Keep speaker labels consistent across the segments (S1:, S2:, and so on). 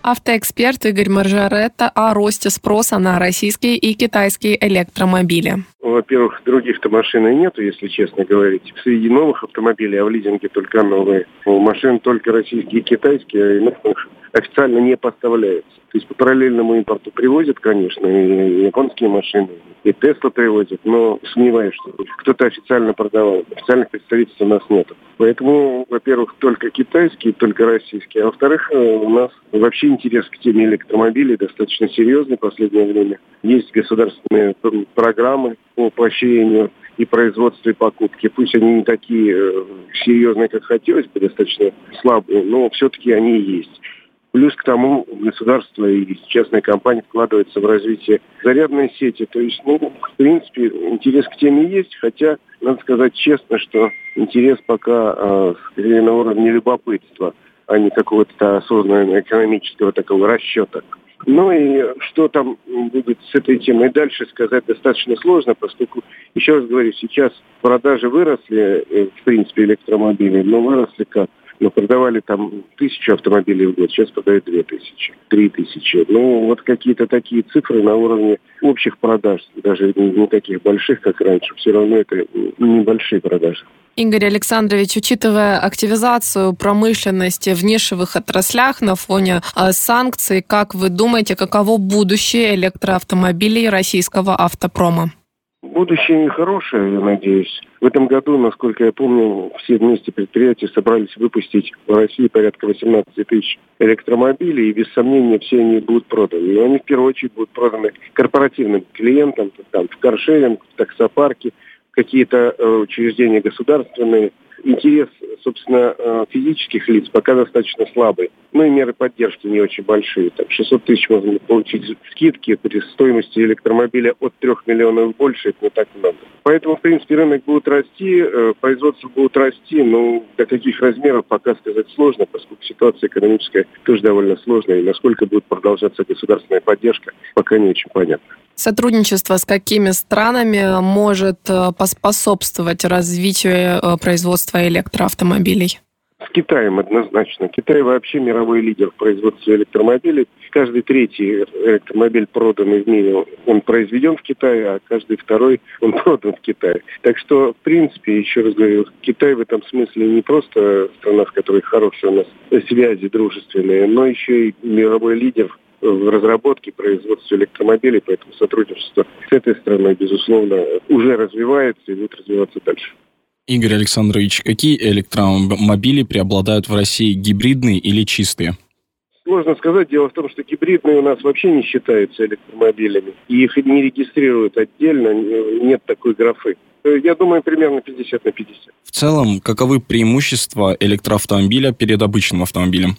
S1: Автоэксперт Игорь Маржаретта о росте спроса на российские и китайские электромобили.
S2: Во-первых, других-то машин и нету, если честно говорить. Среди новых автомобилей, а в лизинге только новые. Машин только российские и китайские, а иных официально не поставляются. То есть по параллельному импорту привозят, конечно, и японские машины, и Тесла привозят, но сомневаюсь, что кто-то официально продавал. Официальных представительств у нас нет. Поэтому, во-первых, только китайские, только российские. А во-вторых, у нас вообще интерес к теме электромобилей достаточно серьезный в последнее время. Есть государственные программы по поощрению и производству, и покупке. Пусть они не такие серьезные, как хотелось бы, достаточно слабые, но все-таки они есть. Плюс к тому государство и частные компании вкладываются в развитие зарядной сети. То есть, в принципе, интерес к теме есть, хотя, надо сказать честно, что интерес пока скорее на уровне любопытства, а не какого-то осознанного экономического такого расчета. Ну и что там будет с этой темой дальше сказать достаточно сложно, поскольку, еще раз говорю, сейчас продажи выросли, в принципе, электромобилей, но выросли как? Продавали там 1000 автомобилей в год, сейчас продают 2000, 3000. Вот какие-то такие цифры на уровне общих продаж, даже не таких больших, как раньше, все равно это небольшие продажи.
S1: Игорь Александрович, учитывая активизацию промышленности в нишевых отраслях на фоне санкций, как вы думаете, каково будущее электроавтомобилей российского автопрома?
S2: Будущее нехорошее, я надеюсь. В этом году, насколько я помню, все вместе предприятия собрались выпустить в России порядка 18 тысяч электромобилей, и без сомнения все они будут проданы. Но они в первую очередь будут проданы корпоративным клиентам, там, в каршеринг, в таксопарки, какие-то учреждения государственные. Интерес, собственно, физических лиц пока достаточно слабый. И меры поддержки не очень большие. Там 600 тысяч можно получить скидки при стоимости электромобиля от 3 миллионов больше, это не так много. Поэтому, в принципе, рынок будет расти, производство будет расти, но до каких размеров пока сказать сложно, поскольку ситуация экономическая тоже довольно сложная, и насколько будет продолжаться государственная поддержка, пока не очень понятно.
S1: Сотрудничество с какими странами может поспособствовать развитию производства электроавтомобилей?
S2: С Китаем однозначно. Китай вообще мировой лидер в производстве электромобилей. Каждый третий электромобиль, проданный в мире, он произведен в Китае, а каждый второй он продан в Китае. Так что, в принципе, еще раз говорю, Китай в этом смысле не просто страна, с которой хорошие у нас связи дружественные, но еще и мировой лидер в разработке и производстве электромобилей, поэтому сотрудничество с этой страной, безусловно, уже развивается и будет развиваться дальше.
S3: Игорь Александрович, какие электромобили преобладают в России, гибридные или чистые?
S2: Сложно сказать. Дело в том, что гибридные у нас вообще не считаются электромобилями. И их не регистрируют отдельно, нет такой графы. Я думаю, примерно 50 на 50.
S3: В целом, каковы преимущества электроавтомобиля перед обычным автомобилем?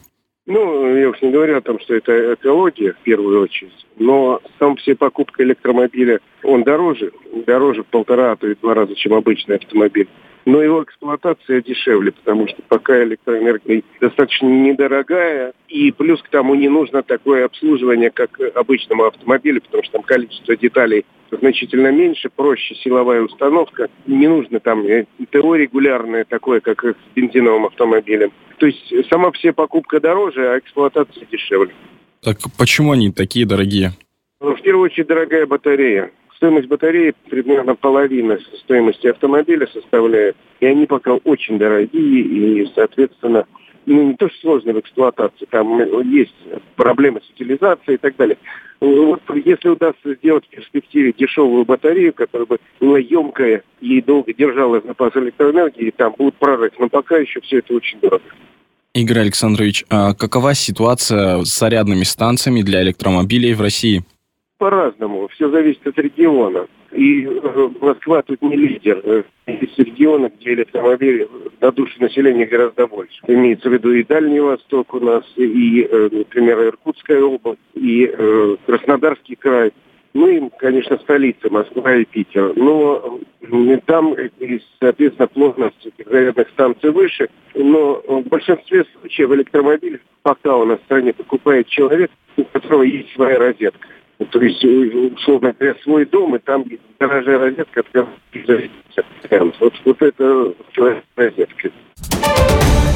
S2: Я уж не говорю о том, что это экология в первую очередь, но сам по себе покупка электромобиля, он дороже в 1,5, а то и 2 раза, чем обычный автомобиль. Но его эксплуатация дешевле, потому что пока электроэнергия достаточно недорогая, и плюс к тому не нужно такое обслуживание, как обычному автомобилю, потому что там количество деталей значительно меньше, проще силовая установка, не нужно там ТО регулярное такое, как с бензиновым автомобилем. То есть сама по себе покупка дороже, а эксплуатация дешевле.
S3: Так почему они такие дорогие?
S2: В первую очередь дорогая батарея. Стоимость батареи примерно половина стоимости автомобиля составляет. И они пока очень дорогие и, соответственно, не то что сложно в эксплуатации, там есть проблемы с утилизацией и так далее. Вот если удастся сделать в перспективе дешевую батарею, которая бы была емкая и долго держала запас электроэнергии, там будут прорыв. Но пока еще все это очень дорого.
S3: Игорь Александрович, а какова ситуация с зарядными станциями для электромобилей в России?
S2: По-разному. Все зависит от региона. И Москва тут не лидер. Есть регионы, где электромобилей на душу населения гораздо больше. Имеется в виду и Дальний Восток у нас, и, например, Иркутская область, и Краснодарский край. И, конечно, столица Москва и Питер. Но там, соответственно, плотность зарядных станций выше. Но в большинстве случаев электромобиль пока у нас в стране покупает человек, у которого есть своя розетка. То есть, условно говоря, свой дом, и там гаражная розетка, от которой зависит. Вот это человек с розеткой.